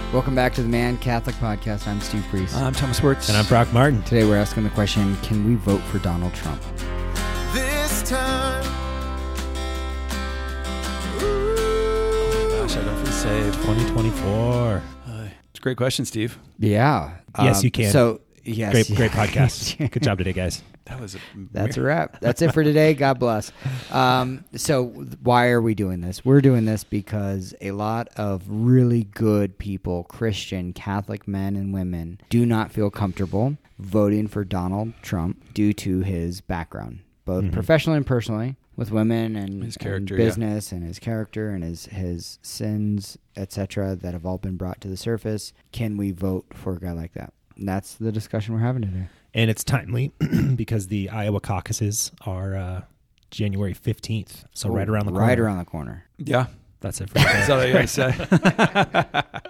Welcome back to the Man Catholic Podcast. I'm Steve Priest. I'm Thomas Wirtz. And I'm Brock Martin. Today we're asking the question, can we vote for Donald Trump? This time. Gosh, I don't feel safe. 2024. It's a great question, Steve. Yeah. Yes, you can. So, yes. Great podcast. Good job today, guys. That's a wrap. That's it for today. God bless. So why are we doing this? We're doing this because a lot of really good people, Christian, Catholic men and women, do not feel comfortable voting for Donald Trump due to his background, both professionally and personally, with women and his character, and business and his character and his sins, etc., that have all been brought to the surface. Can we vote for a guy like that? And that's the discussion we're having today. And it's timely because the Iowa caucuses are January 15th. So right around the corner. Right around the corner. Yeah. That's it for today. That's all I got to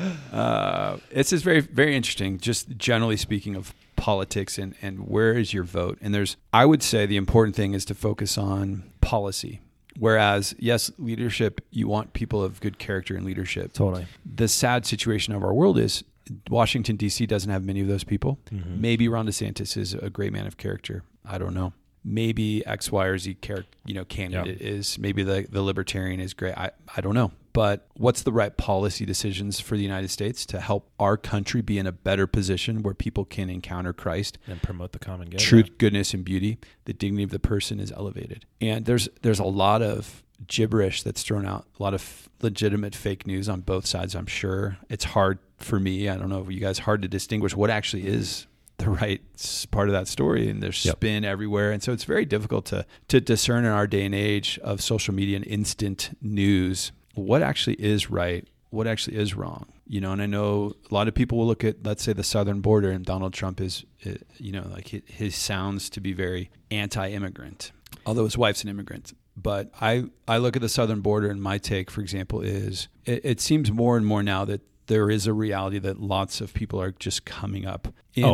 say. It's just very, very interesting, just generally speaking of politics and where is your vote? And I would say the important thing is to focus on policy. Whereas, yes, leadership, you want people of good character and leadership. Totally. The sad situation of our world is Washington, D.C. doesn't have many of those people. Maybe Ron DeSantis is a great man of character. I don't know. Maybe X, Y, or Z candidate is. Maybe the libertarian is great. I don't know. But what's the right policy decisions for the United States to help our country be in a better position where people can encounter Christ and promote the common good? Truth, goodness, and beauty. The dignity of the person is elevated. And there's a lot of gibberish that's thrown out, a lot of legitimate fake news on both sides, I'm sure. It's hard for me, I don't know if you guys, hard to distinguish what actually is the right part of that story, and there's spin everywhere. And so it's very difficult to discern in our day and age of social media and instant news what actually is right, what actually is wrong. And I know a lot of people will look at, let's say, the southern border, and Donald Trump is, like his sounds to be very anti-immigrant, although his wife's an immigrant. But I look at the southern border, and my take, for example, is it seems more and more now that there is a reality that lots of people are just coming up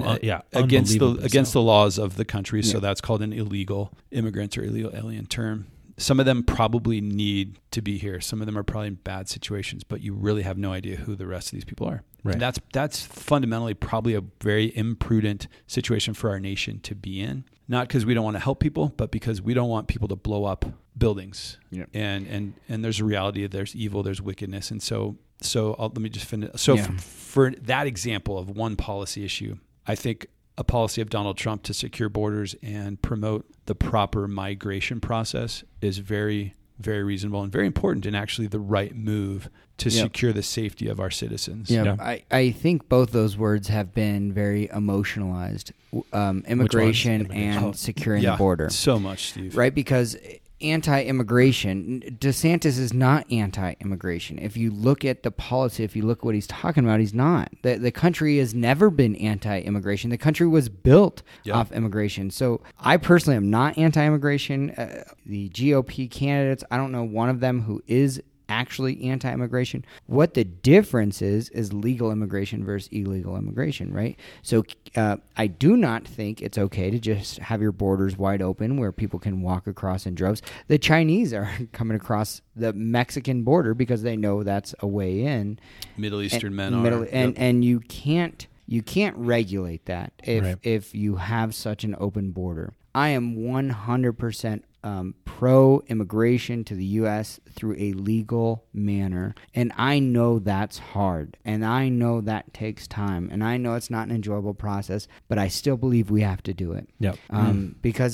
against the laws of the country. So that's called an illegal immigrant or illegal alien term. Some of them probably need to be here. Some of them are probably in bad situations, but you really have no idea who the rest of these people are. Right. And that's fundamentally probably a very imprudent situation for our nation to be in. Not because we don't want to help people, but because we don't want people to blow up buildings. Yeah. And there's a reality of there's evil, there's wickedness. And so let me just finish. So for that example of one policy issue, I think a policy of Donald Trump to secure borders and promote the proper migration process is very, very reasonable and very important, and actually the right move to secure the safety of our citizens. I think both those words have been very emotionalized, immigration and securing the border. So much, Steve. Right, because anti-immigration, DeSantis is not anti-immigration. If you look at the policy, if you look at what he's talking about, he's not. The country has never been anti-immigration. The country was built off immigration. So I personally am not anti-immigration. The GOP candidates, I don't know one of them who is actually anti-immigration. What the difference is legal immigration versus illegal immigration, right? So I do not think it's okay to just have your borders wide open where people can walk across in droves. The Chinese are coming across the Mexican border because they know that's a way in. Middle Eastern men are. And you can't regulate that if you have such an open border. I am 100% pro-immigration to the U.S. through a legal manner. And I know that's hard. And I know that takes time. And I know it's not an enjoyable process. But I still believe we have to do it. Because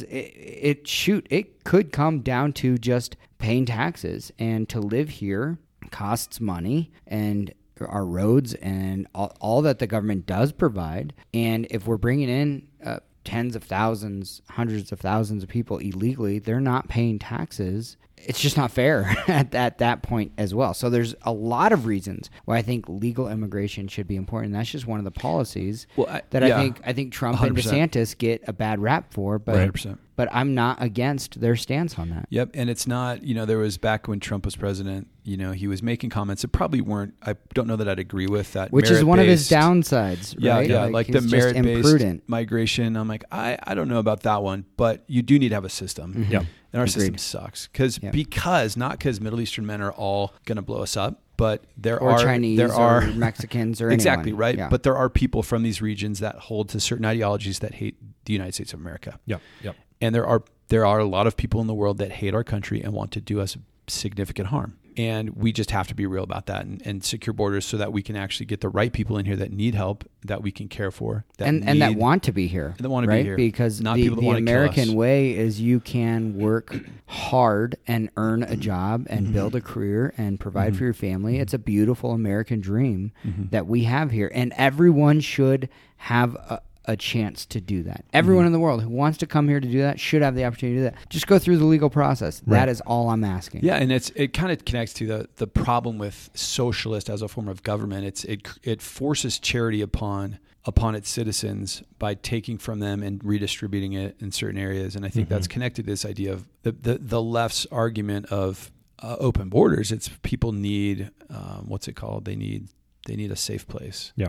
it could come down to just paying taxes. And to live here costs money. And our roads and all that the government does provide. And if we're bringing in tens of thousands, hundreds of thousands of people illegally, they're not paying taxes. It's just not fair at that point as well. So there's a lot of reasons why I think legal immigration should be important. That's just one of the policies that I think Trump 100%. And DeSantis get a bad rap for. But 100%. But I'm not against their stance on that. Yep, and it's not, there was back when Trump was president, he was making comments that probably weren't, I don't know that I'd agree with that. Which is one of his downsides, right? Yeah, like the merit-based migration. I'm like, I don't know about that one, but you do need to have a system. Mm-hmm. And our system sucks. Because not because Middle Eastern men are all going to blow us up. But there or are Chinese or Mexicans or exactly anyone. right. Yeah. But there are people from these regions that hold to certain ideologies that hate the United States of America. Yep. And there are a lot of people in the world that hate our country and want to do us significant harm. And we just have to be real about that and secure borders so that we can actually get the right people in here that need help, that we can care for, and that want to be here. That want to right? be here. Because not the people that want to kill American us. way is you can work hard and earn a job and build a career and provide for your family. It's a beautiful American dream that we have here. And everyone should have a chance to do that. Everyone in the world who wants to come here to do that should have the opportunity to do that. Just go through the legal process. Right. That is all I'm asking. Yeah, and it kind of connects to the problem with socialist as a form of government. It forces charity upon its citizens by taking from them and redistributing it in certain areas. And I think that's connected to this idea of the left's argument of open borders. It's people need what's it called? They need a safe place. Yeah.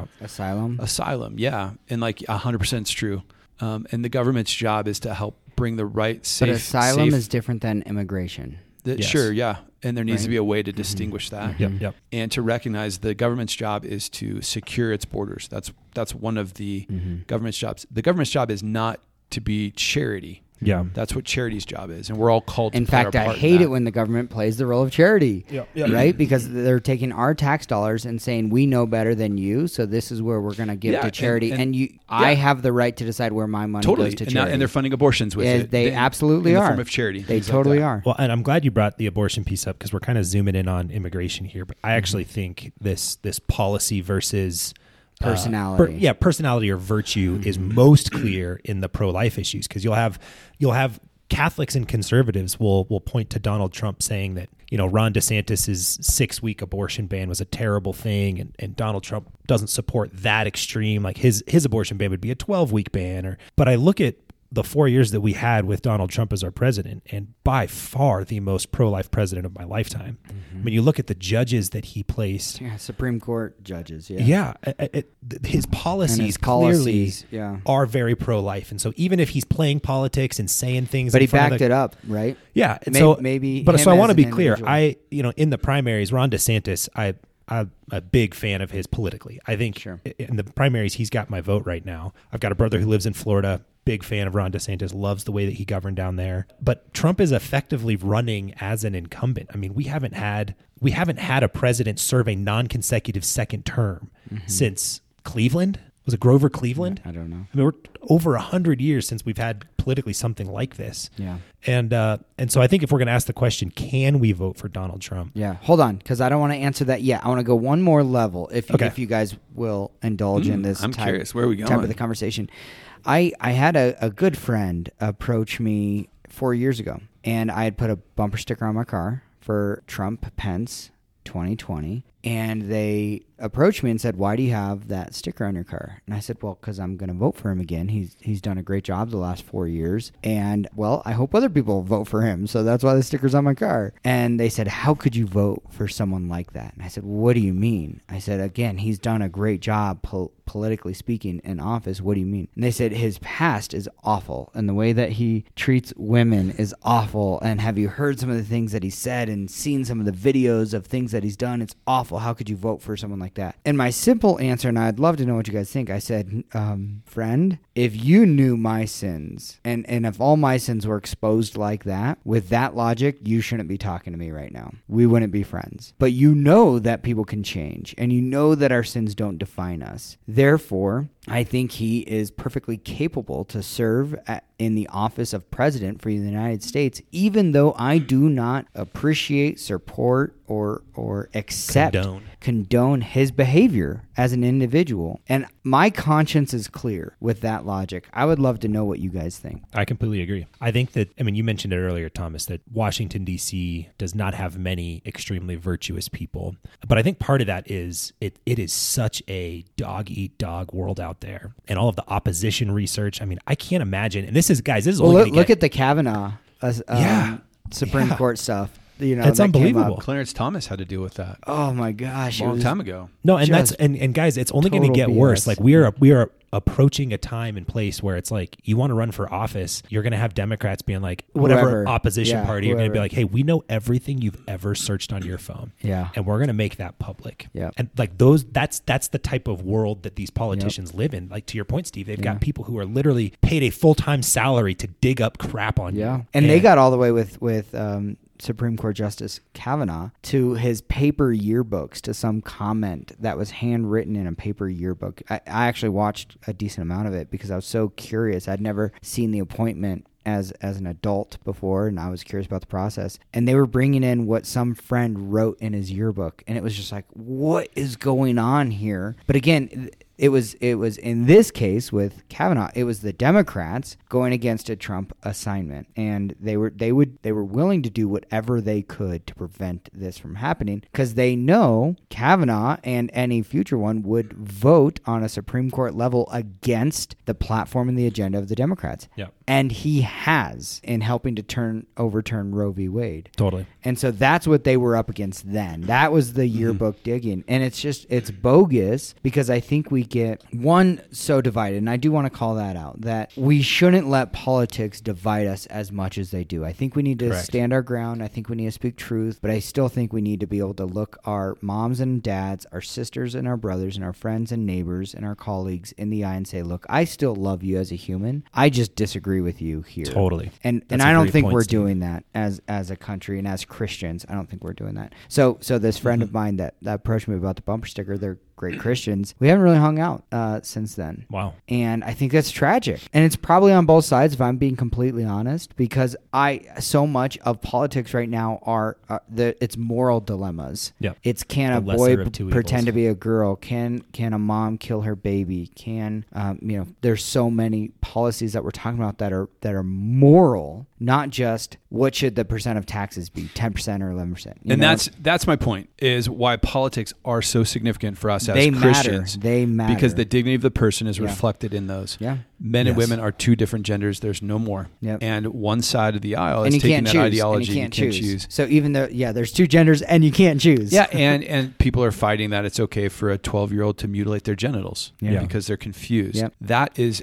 Asylum, yeah. And like 100% is true. And the government's job is to help bring the right safe. But asylum is different than immigration. Yes. Sure, yeah. And there needs to be a way to distinguish that. Yep. And to recognize the government's job is to secure its borders. That's one of the government's jobs. The government's job is not to be charity. Yeah. That's what charity's job is. And we're all called to In play fact, our I part in hate that. it when the government plays the role of charity, right? Because they're taking our tax dollars and saying, we know better than you, so this is where we're going to give to charity. I have the right to decide where my money goes to charity. And they're funding abortions with it. They absolutely in are. the form of charity. They totally are. Well, and I'm glad you brought the abortion piece up because we're kind of zooming in on immigration here. But I actually think this policy versus personality. Personality or virtue is most clear in the pro-life issues because you'll have Catholics and conservatives will point to Donald Trump saying that, Ron DeSantis' 6-week abortion ban was a terrible thing. And Donald Trump doesn't support that extreme. Like his abortion ban would be a 12-week ban. But I look at the 4 years that we had with Donald Trump as our president, and by far the most pro-life president of my lifetime. When you look at the judges that he placed, Supreme Court judges, his policies clearly are very pro-life, and so even if he's playing politics and saying things, but he backed it up, right? Yeah, and maybe. But so I want to be clear. Individual. In the primaries, Ron DeSantis, I'm a big fan of his politically. I think in the primaries, he's got my vote right now. I've got a brother who lives in Florida. Big fan of Ron DeSantis, loves the way that he governed down there. But Trump is effectively running as an incumbent. I mean, we haven't had a president serve a non-consecutive second term since Cleveland. Was it Grover Cleveland? I don't know. I mean, we're over 100 years since we've had politically something like this. Yeah. And so I think if we're going to ask the question, can we vote for Donald Trump? Yeah. Hold on, because I don't want to answer that yet. I want to go one more level, if you guys will indulge in this. I'm curious. Where are we going? Type of the conversation. I had a good friend approach me 4 years ago, and I had put a bumper sticker on my car for Trump Pence 2020, and they approached me and said, "Why do you have that sticker on your car?" And I said, "Well, because I'm going to vote for him again. He's done a great job the last 4 years, and well, I hope other people vote for him. So that's why the sticker's on my car." And they said, "How could you vote for someone like that?" And I said, "What do you mean?" I said, "Again, he's done a great job politically speaking in office. What do you mean?" And they said, "His past is awful, and the way that he treats women is awful. And have you heard some of the things that he said and seen some of the videos of things that he's done? It's awful. How could you vote for someone like that?" And my simple answer, and I'd love to know what you guys think, I said, friend, if you knew my sins, and if all my sins were exposed like that, with that logic, you shouldn't be talking to me right now. We wouldn't be friends. But you know that people can change, and you know that our sins don't define us. Therefore, I think he is perfectly capable to serve in the office of president for the United States, even though I do not appreciate, support, or accept, condone his behavior as an individual. And my conscience is clear with that logic. I would love to know what you guys think. I completely agree. I think that, you mentioned it earlier, Thomas, that Washington, D.C. does not have many extremely virtuous people. But I think part of that is it is such a dog-eat-dog world out there. And all of the opposition research, I can't imagine. And this is, guys, this is well, only look at the Kavanaugh Supreme Yeah. Court stuff. It's unbelievable. Clarence Thomas had to deal with that. Oh my gosh, a long time ago. No, and that's and guys, it's only going to get worse. Like we are approaching a time and place where it's like you want to run for office, you're going to have Democrats being like, whatever opposition party, you're going to be like, hey, we know everything you've ever searched on your phone. Yeah. And we're going to make that public. Yeah. And like that's the type of world that these politicians live in. Like to your point, Steve, they've got people who are literally paid a full-time salary to dig up crap on you. And they got all the way with Supreme Court Justice Kavanaugh to his paper yearbooks, to some comment that was handwritten in a paper yearbook. I actually watched a decent amount of it because I was so curious. I'd never seen the appointment as an adult before, and I was curious about the process. And they were bringing in what some friend wrote in his yearbook, and it was just like, what is going on here? But again, it was in this case with Kavanaugh, it was the Democrats going against a Trump assignment, and they were willing to do whatever they could to prevent this from happening because they know Kavanaugh and any future one would vote on a Supreme Court level against the platform and the agenda of the Democrats. Yeah. And he has in helping to overturn Roe v. Wade. Totally. And so that's what they were up against then. That was the yearbook digging. And it's bogus because I think we get one so divided, and I do want to call that out, that we shouldn't let politics divide us as much as they do. I think we need to stand our ground. I think we need to speak truth, but I still think we need to be able to look our moms and dads, our sisters and our brothers and our friends and neighbors and our colleagues in the eye and say, look, I still love you as a human. I just disagree with you here. Totally. And I don't think we're doing that as a country and as Christians. I don't think we're doing that. So this friend of mine that approached me about the bumper sticker, they're great Christians. We haven't really hung out since then. Wow. And I think that's tragic. And it's probably on both sides, if I'm being completely honest, because so much of politics right now are it's moral dilemmas. Yeah. It's can a boy pretend to be a girl? Can a mom kill her baby? Can there's so many policies that we're talking about that are moral, not just what should the percent of taxes be, 10% or 11%. And that's my point, is why politics are so significant for us as they Christians. They matter. Because the dignity of the person is reflected in those. Yeah. Men and women are two different genders. There's no more. Yep. And one side of the aisle is taking that ideology. And you can't choose. So even though, there's two genders and you can't choose. Yeah, and people are fighting that it's okay for a 12-year-old to mutilate their genitals because they're confused. Yep. That is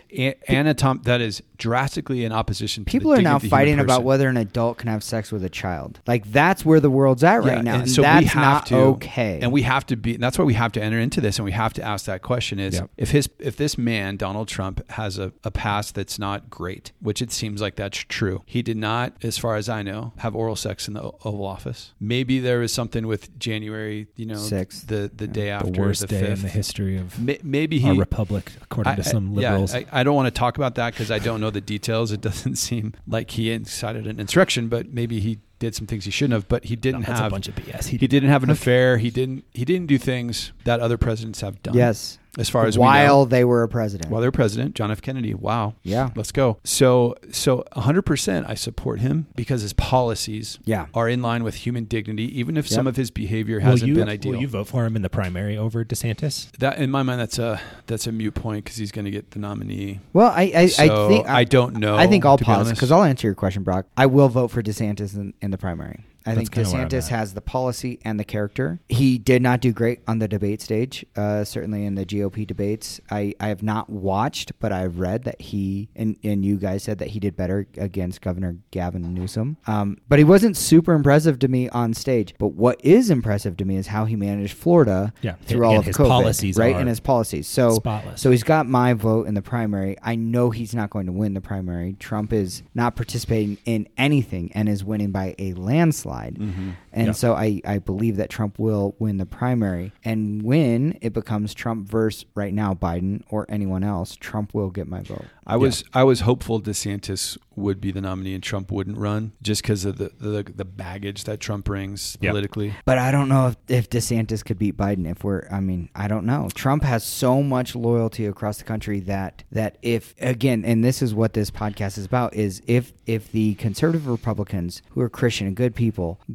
that is drastically in opposition to people the are now dignity of the fighting human person. about whether an adult can have sex with a child. Like, that's where the world's at right now. And so that's we have not okay. And we have to be, and that's why we have to enter into this, and we have to ask that question is, if this man, Donald Trump, has a past that's not great, which it seems like that's true. He did not, as far as I know, have oral sex in the Oval Office. Maybe there was something with January, 6th, the day after the worst the day 5th. in the history of maybe our republic, according to some liberals. I don't want to talk about that because I don't know the details. It doesn't seem like he incited an insurrection, but maybe he did some things he shouldn't have. But he didn't have a bunch of BS. He didn't have an affair. He didn't do things that other presidents have done. Yes. As far as while they were a president. While they were president, John F. Kennedy. Wow. Yeah. Let's go. So 100% I support him because his policies are in line with human dignity, even if some of his behavior hasn't been ideal. Will you vote for him in the primary over DeSantis? That, in my mind, that's a moot point because he's going to get the nominee. Well, I think I don't know. I think I'll pause because I'll answer your question, Brock. I will vote for DeSantis in the primary. I think DeSantis has the policy and the character. He did not do great on the debate stage, certainly in the GOP debates. I have not watched, but I've read that he, and you guys said that he did better against Governor Gavin Newsom. But he wasn't super impressive to me on stage. But what is impressive to me is how he managed Florida through all of his COVID. Policies and his policies. So spotless. So he's got my vote in the primary. I know he's not going to win the primary. Trump is not participating in anything and is winning by a landslide. Mm-hmm. And so I believe that Trump will win the primary. And when it becomes Trump versus right now Biden or anyone else, Trump will get my vote. I was hopeful DeSantis would be the nominee and Trump wouldn't run just because of the baggage that Trump brings politically. But I don't know if DeSantis could beat Biden. I don't know. Trump has so much loyalty across the country that if, again, and this is what this podcast is about, is if the conservative Republicans who are Christian and good people get over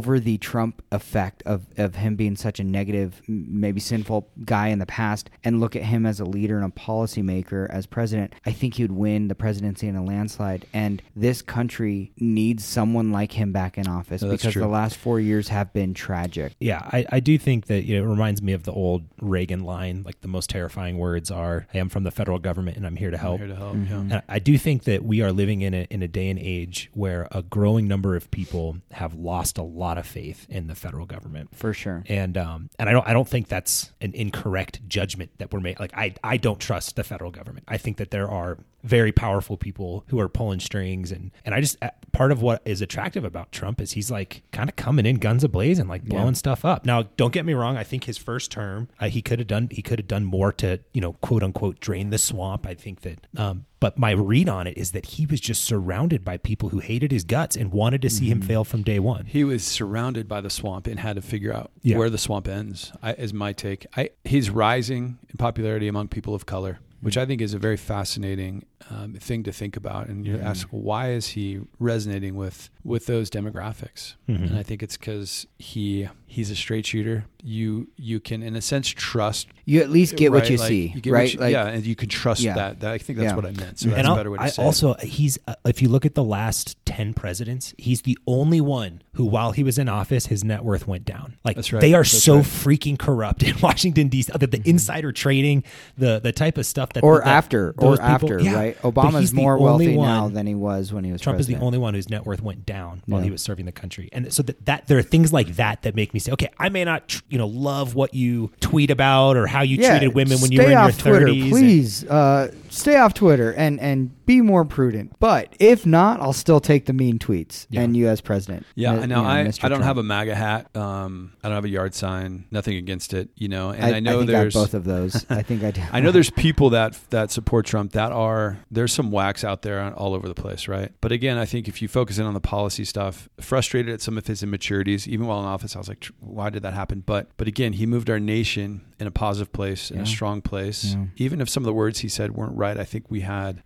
over the Trump effect of him being such a negative, maybe sinful guy in the past, and look at him as a leader and a policymaker as president, I think he would win the presidency in a landslide. And this country needs someone like him back in office because the last 4 years have been tragic. Yeah, I do think that it reminds me of the old Reagan line, like the most terrifying words are, "I am from the federal government and I'm here to help." And I do think that we are living in a day and age where a growing number of people have lost a lot of faith in the federal government. For sure. And I don't think that's an incorrect judgment that we're making. Like I don't trust the federal government. I think that there are very powerful people who are pulling strings, and I just, part of what is attractive about Trump is he's like kind of coming in guns ablaze and like blowing stuff up. Now, don't get me wrong, I think his first term he could have done more to, quote unquote, drain the swamp. I think that but my read on it is that he was just surrounded by people who hated his guts and wanted to see him fail from day one. He was surrounded by the swamp and had to figure out where the swamp ends, is my take. He's rising in popularity among people of color, which I think is a very fascinating thing to think about. And you ask, why is he resonating with those demographics? And I think it's because he's a straight shooter. You can, in a sense, trust. You at least get what you see, right? And you can trust that. I think that's what I meant. So that's a better way to say also, he's if you look at the last 10 presidents, he's the only one who, while he was in office, his net worth went down. Like, that's right. They are freaking corrupt in Washington, D.C. The insider trading, the type of stuff that... After, right? Obama's more wealthy now than he was when he was Trump president. is the only one whose net worth went down while he was serving the country. And so that there are things like that make me say, okay, I may not love what you tweet about or how you treated women when you were in your 30s. Stay off Twitter, please. Stay off Twitter and be more prudent. But if not, I'll still take the mean tweets and you as president. Yeah, I don't have a MAGA hat. I don't have a yard sign. Nothing against it. And I know there's both of those. I think I do. I know there's people that support Trump there's some whacks out there all over the place, right? But again, I think if you focus in on the policy stuff, frustrated at some of his immaturities, even while in office, I was like, why did that happen? But again, he moved our nation in a positive place, in a strong place. Yeah. Even if some of the words he said weren't right, I think we had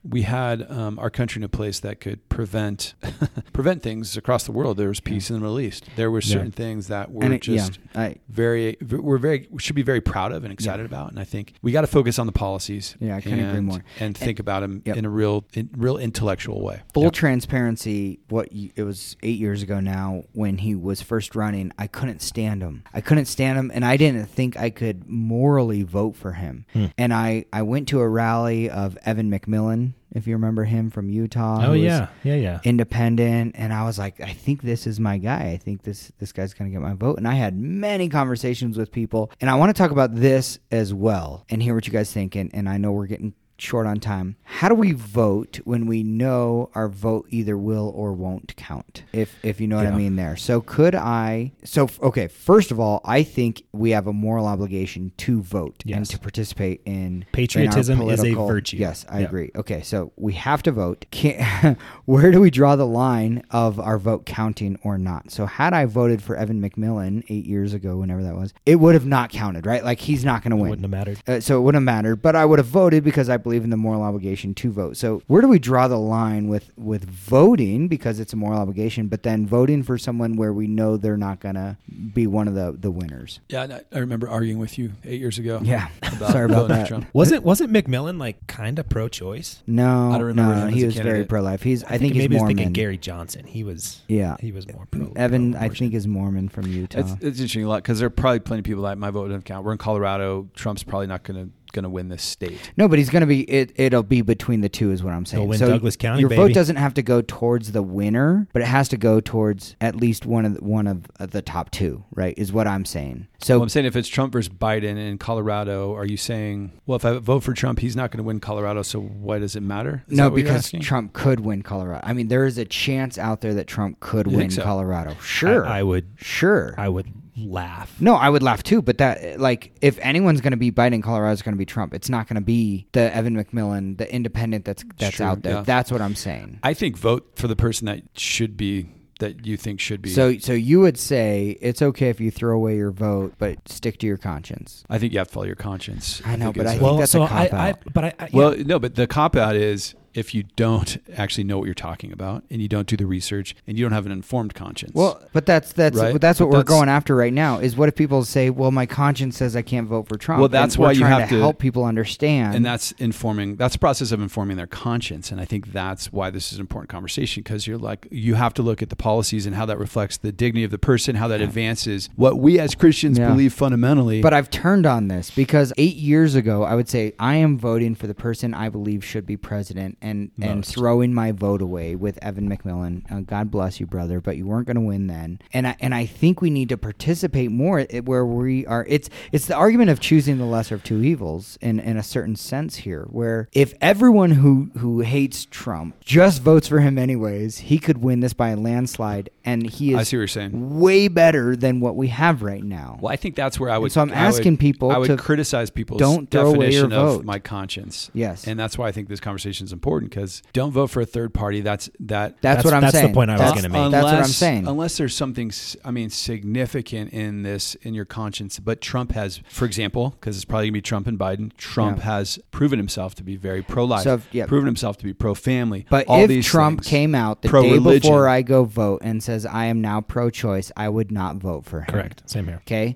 our country in a place that could prevent things across the world. There was peace in the Middle East. There were certain things that were should be very proud of and excited about. And I think we got to focus on the policies. Yeah, I couldn't agree more. And think about them in a real intellectual way. Full transparency. It was 8 years ago now when he was first running. I couldn't stand him. And I didn't think I could morally vote for him. And I went to a rally of Evan McMillan, if you remember him, from Utah. Oh, yeah. Independent. And I was like, I think this is my guy. I think this guy's going to get my vote. And I had many conversations with people. And I want to talk about this as well and hear what you guys think. And I know we're getting short on time. How do we vote when we know our vote either will or won't count? If you know what I mean there. So first of all, I think we have a moral obligation to vote and to participate in patriotism is a virtue. Yes, I agree. Okay, so we have to vote. Where do we draw the line of our vote counting or not? So had I voted for Evan McMillan 8 years ago, whenever that was, it would have not counted, right? Like, he's not going to win. It wouldn't have mattered. So it wouldn't have mattered, but I would have voted because I believe in the moral obligation to vote. So where do we draw the line with voting, because it's a moral obligation, but then voting for someone where we know they're not going to be one of the winners? Yeah, I remember arguing with you 8 years ago. Yeah, sorry about that. Trump. Wasn't McMillan like kind of pro-choice? No, I don't remember him he as was very pro-life. I think he's maybe Mormon. Thinking Gary Johnson. He was more pro. Evan, I think, is Mormon from Utah. It's interesting a lot because there are probably plenty of people that my vote doesn't count. We're in Colorado. Trump's probably not going to win this state. No, but he's going to be. It'll be between the two, is what I'm saying. He'll win Douglas County. Your vote doesn't have to go towards the winner, but it has to go towards at least one of the top two. Right, is what I'm saying. So I'm saying if it's Trump versus Biden in Colorado, are you saying, well, if I vote for Trump, he's not going to win Colorado, so why does it matter? No, because Trump could win Colorado. I mean, there is a chance out there that Trump could win Colorado. Sure, I would. Sure, I would laugh. No, I would laugh too, but that, like, if anyone's going to be Biden in Colorado, it's going to be Trump. It's not going to be the Evan McMillan, the independent that's true, out there. Yeah. That's what I'm saying. I think vote for the person that you think should be. So you would say it's okay if you throw away your vote, but stick to your conscience. I think you have to follow your conscience. I know, but I think that's a cop-out. No, but the cop-out is if you don't actually know what you're talking about and you don't do the research and you don't have an informed conscience. Well, but that's Right? what But we're going after right now. Is what if people say, "Well, my conscience says I can't vote for Trump." Well, that's and we're why you trying have to to help people understand. And that's the process of informing their conscience. And I think that's why this is an important conversation, because you have to look at the policies and how that reflects the dignity of the person, how that advances what we as Christians believe fundamentally. But I've turned on this because 8 years ago, I would say I am voting for the person I believe should be president and throwing my vote away with Evan McMillan. God bless you, brother, but you weren't going to win then. And I think we need to participate more where we are. It's the argument of choosing the lesser of two evils in a certain sense here, where if everyone who hates Trump just votes for him anyways, he could win this by a landslide, and he is I see what you're saying. way better than what we have right now. Well, I think that's where I would. And so I'm asking people I would to criticize people's don't throw away your definition of vote. my conscience. Yes. And that's why I think this conversation is important, because don't vote for a third party. That's what I'm that's saying. the point I was going to make. That's what I'm saying. Unless there's something, significant in your conscience. But Trump has, for example, because it's probably going to be Trump and Biden, Trump has proven himself to be very pro-life, proven himself to be pro-family. But all if these Trump things, came out the day pro-religion. before I go vote and says I am now pro-choice, I would not vote for him. Correct. Same here. Okay,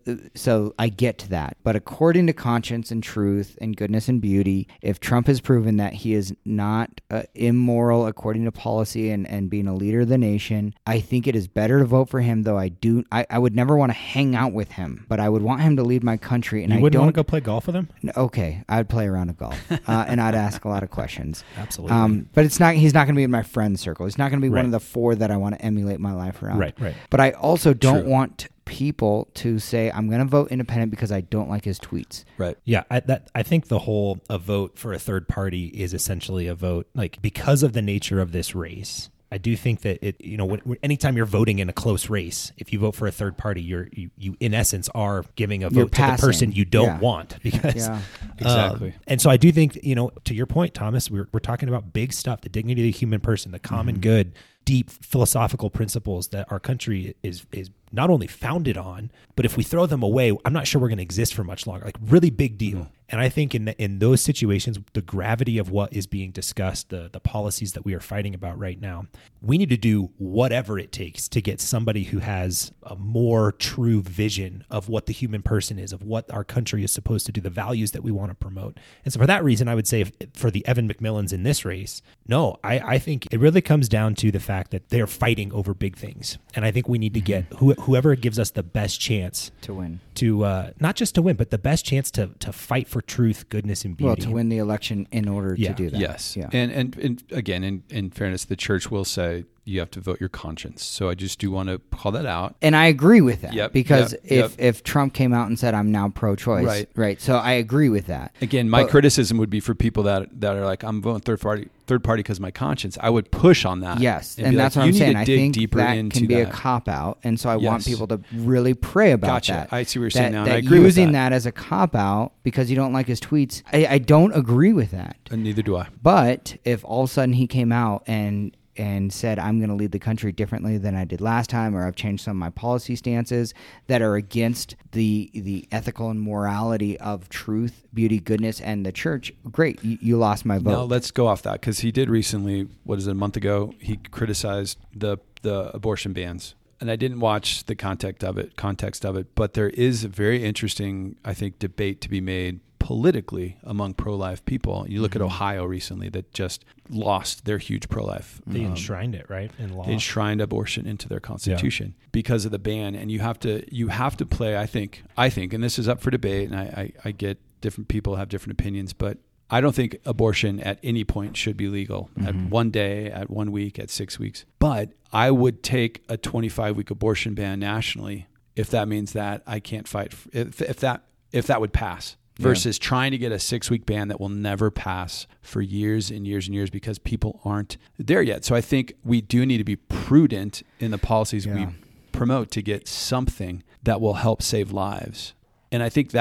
so I get to that. But according to conscience and truth and goodness and beauty, if Trump has proven that he is not immoral according to policy and being a leader of the nation, I think it is better to vote for him. Though I would never want to hang out with him, but I would want him to lead my country. And You I wouldn't don't want to go play golf with him? Okay, I'd play a round of golf and I'd ask a lot of questions. Absolutely. But he's not going to be in my friend circle. He's not going to be one Right. of the four that I want to emulate my life around. Right. But I also don't True. want people to say I'm going to vote independent because I don't like his tweets. Right. Yeah, I think a vote for a third party is essentially a vote, because of the nature of this race. I do think that anytime you're voting in a close race, if you vote for a third party, you in essence are giving a vote to the person you don't want, because Exactly. And so I do think, to your point, Thomas, we're talking about big stuff, the dignity of the human person, the common good, deep philosophical principles that our country is not only founded on, but if we throw them away, I'm not sure we're going to exist for much longer. Really big deal. And I think in those situations, the gravity of what is being discussed, the policies that we are fighting about right now, we need to do whatever it takes to get somebody who has a more true vision of what the human person is, of what our country is supposed to do, the values that we want to promote. And so for that reason, I would say for the Evan McMillans in this race, no, I think it really comes down to the fact that they're fighting over big things. And I think we need to get whoever gives us the best chance To win. to not just to win, but the best chance to fight for truth, goodness, and beauty. Well, to win the election in order to do that. Yes. Yeah. And again, in fairness, the church will say you have to vote your conscience. So I just do want to call that out. And I agree with that. Yep, Because yep. if Trump came out and said I'm now pro-choice, right? So I agree with that. Again, my criticism would be for people that are like, I'm voting third party because of my conscience. I would push on that. Yes, and and be that's like, what I'm you saying. need to I dig think deeper that into can be a that. cop-out, and so I want Yes. people to really pray about Gotcha. that. I see what you're saying now, and that I agree with using that. as a cop-out because you don't like his tweets, I don't agree with that. And neither do I. But if all of a sudden he came out and said, I'm going to lead the country differently than I did last time, or I've changed some of my policy stances that are against the ethical and morality of truth, beauty, goodness, and the church, great, you lost my vote. Now let's go off that, because he did recently, a month ago, he criticized the abortion bans. And I didn't watch the context of it, but there is a very interesting, I think, debate to be made politically among pro-life people. You look at Ohio recently that just lost their huge pro-life. They enshrined it, right, in law. They enshrined abortion into their constitution because of the ban. And you have to play, I think, and this is up for debate, and I get different people have different opinions, but I don't think abortion at any point should be legal at 1 day, at 1 week, at 6 weeks. But I would take a 25-week abortion ban nationally if that means that I can't fight, if that would pass. Versus trying to get a 6-week ban that will never pass for years and years and years because people aren't there yet. So I think we do need to be prudent in the policies we promote to get something that will help save lives. And I think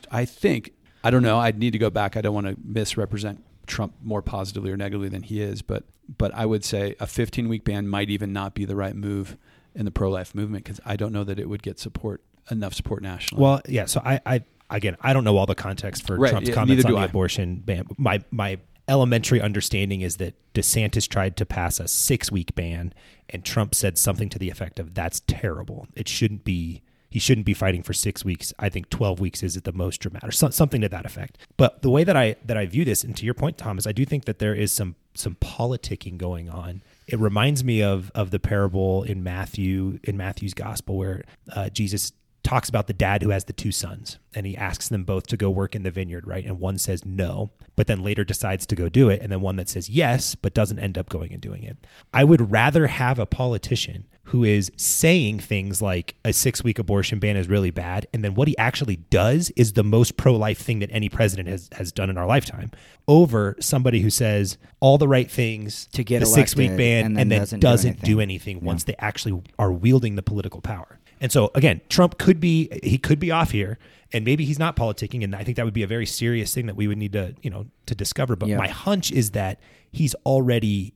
I don't know, I'd need to go back. I don't want to misrepresent Trump more positively or negatively than he is, but I would say a 15-week ban might even not be the right move in the pro-life movement, because I don't know that it would get enough support nationally. Well, yeah, so I don't know all the context for Trump's comments on the abortion ban. My elementary understanding is that DeSantis tried to pass a 6-week ban, and Trump said something to the effect of, that's terrible. He shouldn't be fighting for 6 weeks. I think 12 weeks is at the most dramatic, or something to that effect. But the way that I view this, and to your point, Thomas, I do think that there is some politicking going on. It reminds me of the parable in Matthew's gospel, where Jesus talks about the dad who has the 2 sons, and he asks them both to go work in the vineyard, right? And one says no, but then later decides to go do it. And then one that says yes, but doesn't end up going and doing it. I would rather have a politician who is saying things like a 6-week abortion ban is really bad, and then what he actually does is the most pro-life thing that any president has done in our lifetime, over somebody who says all the right things to get the 6-week ban and then doesn't do anything once they actually are wielding the political power. And so again, Trump could be off here, and maybe he's not politicking, and I think that would be a very serious thing that we would need to discover. But my hunch is that he's already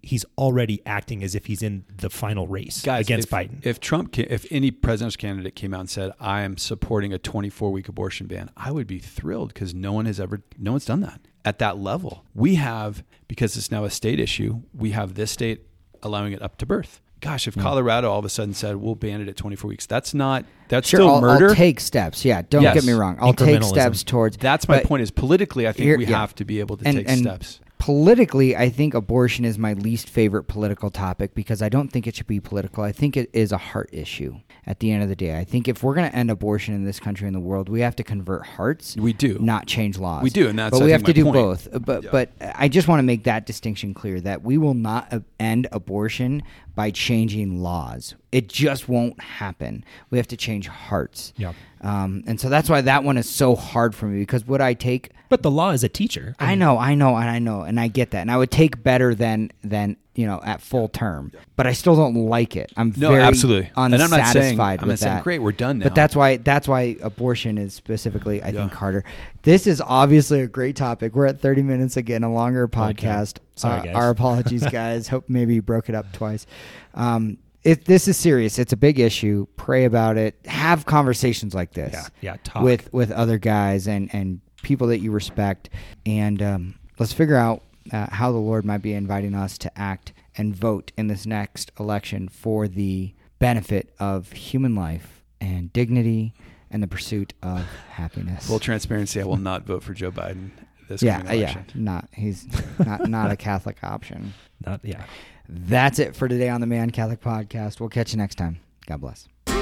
acting as if he's in the final race against Biden. If any presidential candidate came out and said, I am supporting a 24-week abortion ban, I would be thrilled, because no one's done that at that level. We have, because it's now a state issue, we have this state allowing it up to birth. Gosh, if Colorado all of a sudden said, we'll ban it at 24 weeks, that's sure, still murder. I'll take steps. Yeah, don't get me wrong. I'll take steps towards. That's my point, is politically, I think we have to be able to take steps. Politically, I think abortion is my least favorite political topic, because I don't think it should be political. I think it is a heart issue at the end of the day. I think if we're going to end abortion in this country and the world, we have to convert hearts. We do. Not change laws. We do, and that's But we have to do point. both. But I just want to make that distinction clear, that we will not end abortion by changing laws. It just won't happen. We have to change hearts. Yeah. And so that's why that one is so hard for me, because would I take... But the law is a teacher. I know, and I get that, and I would take better than at full term, but I still don't like it. I'm very absolutely unsatisfied I'm with not saying, that. Great, we're done now. But that's why abortion is specifically, I think, harder. This is obviously a great topic. We're at 30 minutes again, a longer podcast. Okay. Sorry, guys. Our apologies, guys. Hope maybe you broke it up twice. This is serious. It's a big issue. Pray about it. Have conversations like this. Talk with other guys and people that you respect, and let's figure out how the Lord might be inviting us to act and vote in this next election for the benefit of human life and dignity and the pursuit of happiness. Full transparency, I will not vote for Joe Biden this coming election. He's not a Catholic option. Not. That's it for today on the Man Catholic Podcast. We'll catch you next time. God bless.